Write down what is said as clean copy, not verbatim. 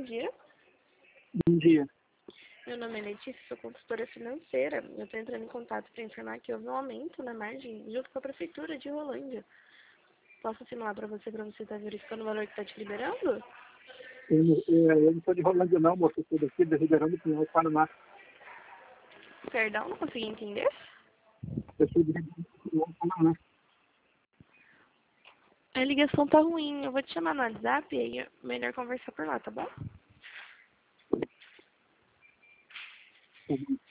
dia. Bom dia. Meu nome é Letícia, sou consultora financeira. Eu estou entrando em contato para informar que houve um aumento na margem junto com a Prefeitura de Rolândia. Posso simular para você estar verificando o valor que está te liberando? Eu não sou de Rolândia não, moço. Eu sou daqui de Ribeirão do Pinhal, Paraná. Perdão, não consegui entender. Eu sou de Ribeirão do Pinhal, Paraná. A ligação tá ruim. Eu vou te chamar no WhatsApp e aí é melhor conversar por lá, tá bom? Tá bom.